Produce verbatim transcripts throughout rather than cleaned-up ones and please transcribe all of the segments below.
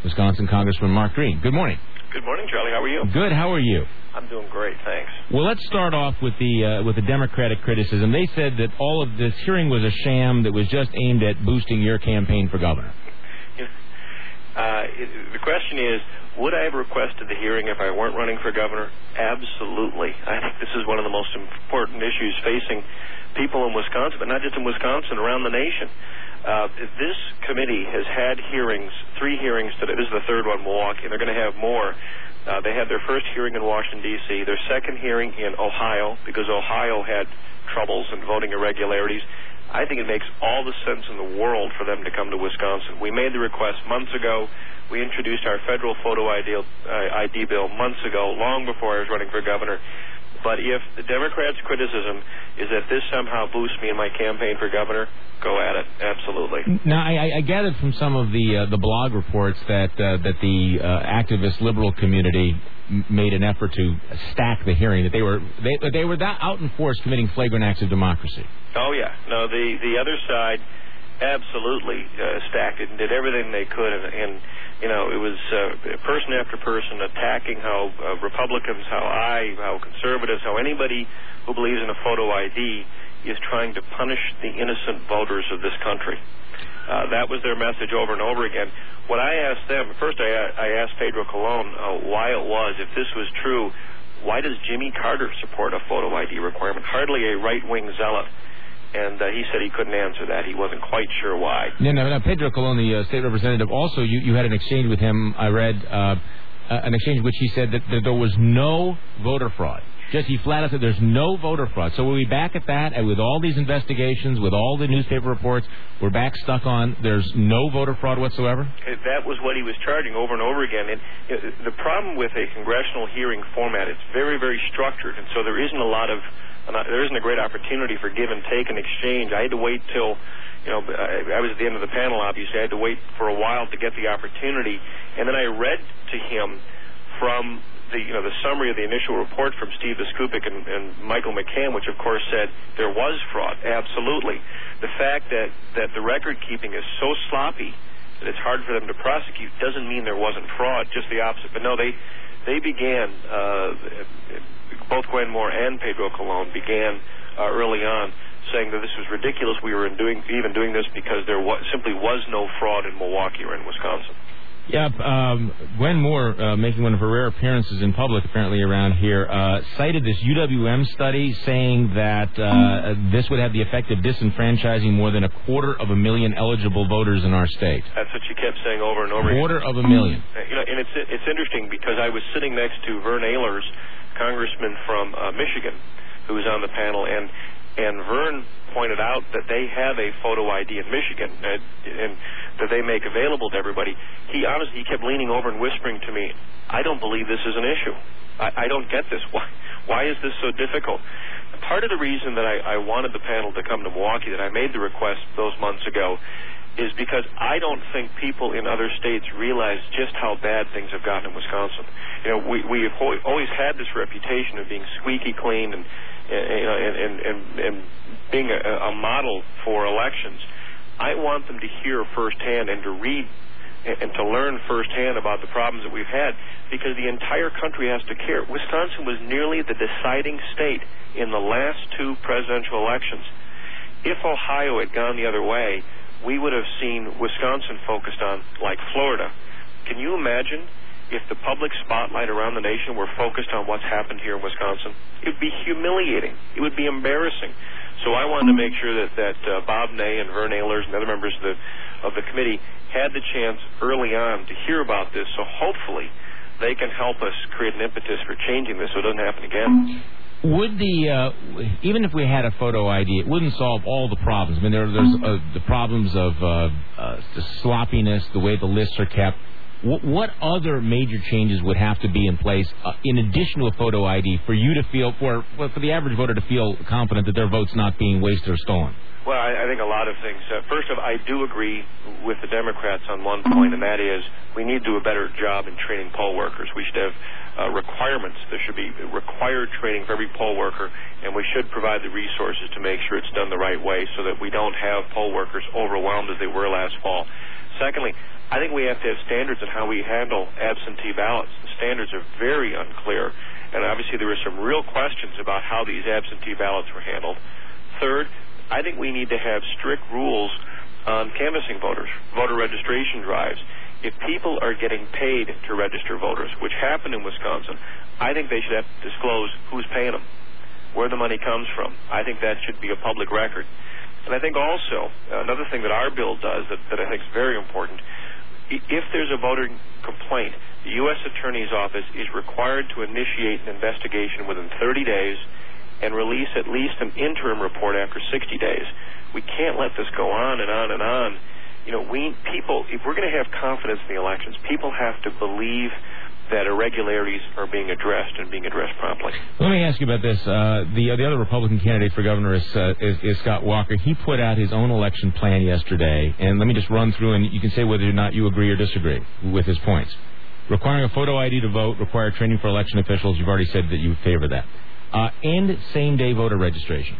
Wisconsin Congressman Mark Green. Good morning. Good morning, Charlie. How are you? Good. How are you? I'm doing great, thanks. Well, let's start off with the uh, with the Democratic criticism. They said that all of this hearing was a sham that was just aimed at boosting your campaign for governor. Uh, it, the question is, would I have requested the hearing if I weren't running for governor? Absolutely. I think this is one of the most important issues facing people in Wisconsin, but not just in Wisconsin, around the nation. Uh, this committee has had hearings, three hearings today. This is the third one in Milwaukee, and they're going to have more. Uh, they had their first hearing in Washington, D C, their second hearing in Ohio, because Ohio had troubles and voting irregularities. I think it makes all the sense in the world for them to come to Wisconsin. We made the request months ago. We introduced our federal photo I D, uh, I D bill months ago, long before I was running for governor. But if the Democrats' criticism is that this somehow boosts me in my campaign for governor, go at it. Absolutely. Now, I, I gathered from some of the uh, the blog reports that uh, that the uh, activist liberal community m- made an effort to stack the hearing. That they were they they were that out in force committing flagrant acts of democracy. Oh yeah, no. The the other side absolutely uh, stacked it and did everything they could, and, and you know it was uh, person after person attacking how uh, Republicans, how I, how conservatives, how anybody who believes in a photo I D is trying to punish the innocent voters of this country. Uh, that was their message over and over again. What I asked them, first I, I asked Pedro Colon uh, why it was, if this was true, why does Jimmy Carter support a photo I D requirement? Hardly a right-wing zealot. And uh, he said he couldn't answer that. He wasn't quite sure why. Yeah, no, no, Pedro Colon, the uh, state representative, also you, you had an exchange with him, I read, uh, uh, an exchange in which he said that, that there was no voter fraud. Just he flat out said there's no voter fraud. So we'll be back at that, and with all these investigations, with all the newspaper reports, we're back stuck on there's no voter fraud whatsoever? That was what he was charging over and over again. And uh, the problem with a congressional hearing format, it's very, very structured, and so there isn't a lot of And there isn't a great opportunity for give and take and exchange. I had to wait till, you know, I, I was at the end of the panel, obviously. I had to wait for a while to get the opportunity. And then I read to him from the, you know, the summary of the initial report from Steve Biskupik and, and Michael McCann, which, of course, said there was fraud. Absolutely. The fact that, that the record keeping is so sloppy that it's hard for them to prosecute doesn't mean there wasn't fraud, just the opposite. But no, they, they began... Uh, both Gwen Moore and Pedro Colon began uh, early on saying that this was ridiculous. We were in doing, even doing this because there was, simply was no fraud in Milwaukee or in Wisconsin. Yep. Um, Gwen Moore, uh, making one of her rare appearances in public apparently around here, uh, cited this U W M study saying that uh, this would have the effect of disenfranchising more than a quarter of a million eligible voters in our state. That's what she kept saying over and over again. Quarter of a million. You know, and it's it's interesting because I was sitting next to Vern Ehlers, congressman from uh, Michigan, who was on the panel, and and Vern pointed out that they have a photo I D in Michigan and, and that they make available to everybody. He honestly he kept leaning over and whispering to me, I don't believe this is an issue. I, I don't get this. Why, why is this so difficult? Part of the reason that I, I wanted the panel to come to Milwaukee, that I made the request those months ago, is because I don't think people in other states realize just how bad things have gotten in Wisconsin. You know, we we have always had this reputation of being squeaky clean and you know and and, and, and being a, a model for elections. I want them to hear firsthand and to read and to learn firsthand about the problems that we've had, because the entire country has to care. Wisconsin was nearly the deciding state in the last two presidential elections. If Ohio had gone the other way, we would have seen Wisconsin focused on like Florida. Can you imagine if the public spotlight around the nation were focused on what's happened here in Wisconsin? It would be humiliating. It would be embarrassing. So I wanted to make sure that, that uh, Bob Ney and Vern Ehlers and other members of the, of the committee had the chance early on to hear about this, so hopefully they can help us create an impetus for changing this so it doesn't happen again. Would the, uh, even if we had a photo I D, it wouldn't solve all the problems. I mean, there, there's uh, the problems of uh, uh, the sloppiness, the way the lists are kept. W- what other major changes would have to be in place, uh, in addition to a photo I D, for you to feel, for, for the average voter to feel confident that their vote's not being wasted or stolen? Well, I, I think a lot of things. Uh, first of all, I do agree with the Democrats on one point, and that is we need to do a better job in training poll workers. We should have uh, requirements. There should be required training for every poll worker, and we should provide the resources to make sure it's done the right way so that we don't have poll workers overwhelmed as they were last fall. Secondly, I think we have to have standards on how we handle absentee ballots. The standards are very unclear, and obviously there were some real questions about how these absentee ballots were handled. Third, I think we need to have strict rules on canvassing voters, voter registration drives. If people are getting paid to register voters, which happened in Wisconsin, I think they should have to disclose who's paying them, where the money comes from. I think that should be a public record. And I think also, uh, another thing that our bill does that, that I think is very important, if there's a voter complaint, the U S Attorney's Office is required to initiate an investigation within thirty days and release at least an interim report after sixty days. We can't let this go on and on and on. You know, we people, if we're going to have confidence in the elections, people have to believe that irregularities are being addressed and being addressed promptly. Let me ask you about this. Uh, the uh, the other Republican candidate for governor is, uh, is is Scott Walker. He put out his own election plan yesterday, and let me just run through, and you can say whether or not you agree or disagree with his points. Requiring a photo I D to vote, require training for election officials. You've already said that you favor that. Uh, end same-day voter registration.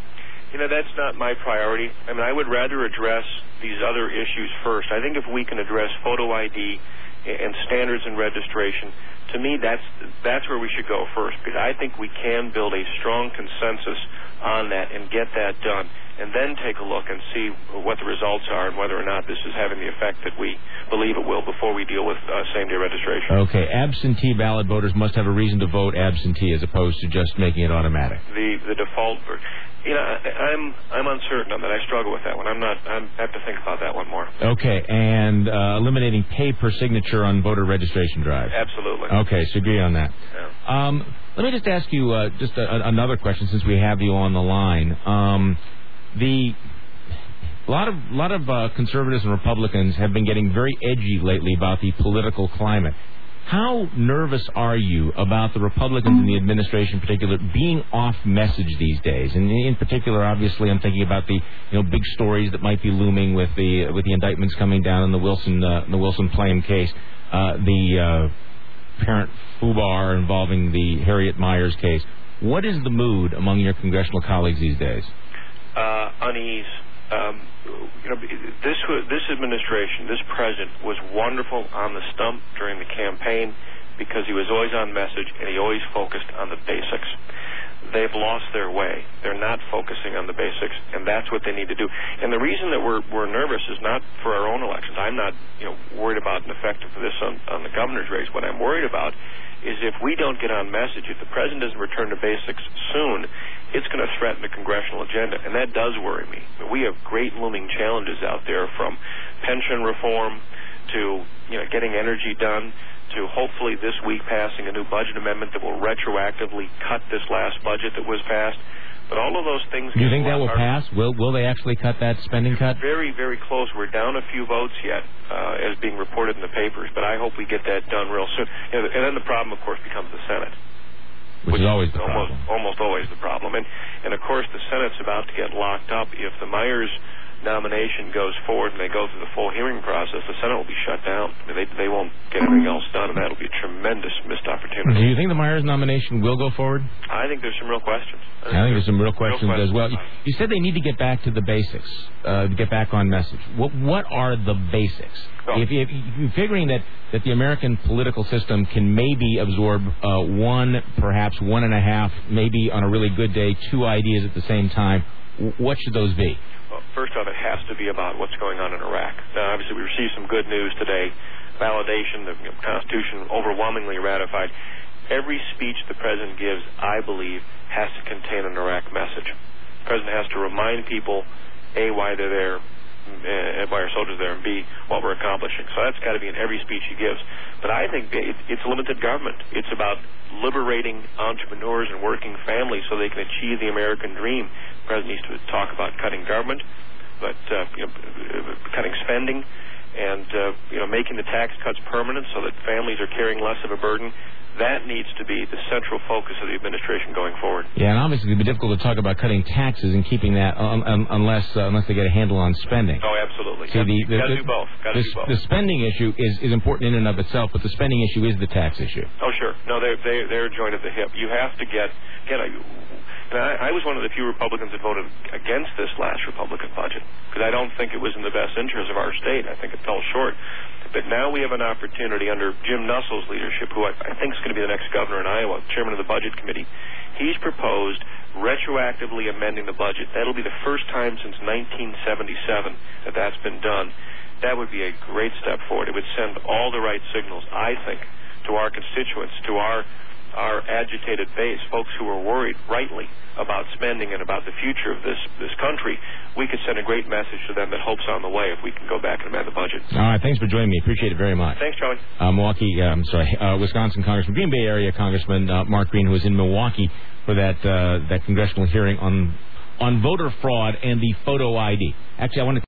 You know, that's not my priority. I mean, I would rather address these other issues first. I think if we can address photo I D and standards and registration, to me, that's that's where we should go first, because I think we can build a strong consensus on that and get that done, and then take a look and see what the results are and whether or not this is having the effect that we believe it will before we deal with uh, same-day registration. Okay, absentee ballot voters must have a reason to vote absentee as opposed to just making it automatic. The the default, you know, I, I'm I'm uncertain on that. I struggle with that one. I'm not. I'm, I have to think about that one more. Okay, and uh, eliminating pay per signature on voter registration drives. Absolutely. Okay, so agree on that. Yeah. Um, let me just ask you uh, just a, a, another question since we have you on the line. Um, the a lot of a lot of uh, conservatives and Republicans have been getting very edgy lately about the political climate. How nervous are you about the Republicans and the administration in particular being off message these days? And in particular, obviously, I'm thinking about the you know big stories that might be looming with the with the indictments coming down in the Wilson uh, the Wilson Plame case, uh, the uh, parent FUBAR involving the Harriet Miers case. What is the mood among your congressional colleagues these days? Uh, unease. Um, you know, this this administration, this president, was wonderful on the stump during the campaign because he was always on message and he always focused on the basics. They've lost their way. They're not focusing on the basics, and that's what they need to do. And the reason that we're we're nervous is not for our own elections. I'm not you know worried about an effect of this on, on the governor's race. What I'm worried about is if we don't get on message, if the president doesn't return to basics soon, it's going to threaten the congressional agenda, and that does worry me. We have great looming challenges out there, from pension reform to you know getting energy done, to hopefully this week passing a new budget amendment that will retroactively cut this last budget that was passed. But all of those things... Do you think that will pass? Will will they actually cut that spending cut? Very, very close. We're down a few votes yet, uh, as being reported in the papers, but I hope we get that done real soon. And, and then the problem, of course, becomes the Senate. Which, which is always the almost, problem. Almost always the problem. And, and, of course, the Senate's about to get locked up. If the Myers nomination goes forward and they go through the full hearing process, the Senate will be shut down. I mean, they, they won't get anything else done, and that'll be a tremendous missed opportunity. Do you think the Myers nomination will go forward? I think there's some real questions. I think, I think there's some real questions, real questions as well. You, you said they need to get back to the basics, uh, get back on message. What, what are the basics? Oh. If, if, if you're figuring that, that the American political system can maybe absorb uh, one, perhaps one and a half, maybe on a really good day, two ideas at the same time, what should those be? Well, first off, it has to be about what's going on in Iraq. Now, obviously, we received some good news today. Validation, the you know, Constitution overwhelmingly ratified. Every speech the President gives, I believe, has to contain an Iraq message. The President has to remind people, A, why they're there, uh, why our soldiers are there, and B, what we're accomplishing. So that's got to be in every speech he gives. But I think it, it's limited government. It's about liberating entrepreneurs and working families so they can achieve the American dream. The President needs to talk about cutting government, but uh, you know, cutting spending, and uh, you know, making the tax cuts permanent so that families are carrying less of a burden. That needs to be the central focus of the administration going forward. Yeah, and obviously it would be difficult to talk about cutting taxes and keeping that um, um, unless uh, unless they get a handle on spending. Oh, absolutely. See, the, the, Got to the, do both. Got to the, do both. The spending issue is, is important in and of itself, but the spending issue is the tax issue. Oh, sure. No, they they they're joined at the hip. You have to get again. I, and I, I was one of the few Republicans that voted against this last Republican budget because I don't think it was in the best interest of our state. I think it fell short. But now we have an opportunity under Jim Nussel's leadership, who I, I think is going to be the next governor in Iowa, chairman of the Budget Committee. He's proposed retroactively amending the budget. That'll be the first time since nineteen seventy-seven that that's been done. That would be a great step forward. It would send all the right signals, I think, to our constituents, to our our agitated base, folks who are worried, rightly, about spending and about the future of this this country. We could send a great message to them that hope's on the way if we can go back and amend the budget. All right, thanks for joining me. Appreciate it very much. Thanks, Charlie. Uh, Milwaukee, uh, I'm sorry, uh, Wisconsin Congressman, Green Bay area Congressman uh, Mark Green, who was in Milwaukee for that uh, that congressional hearing on on voter fraud and the photo I D. Actually, I want to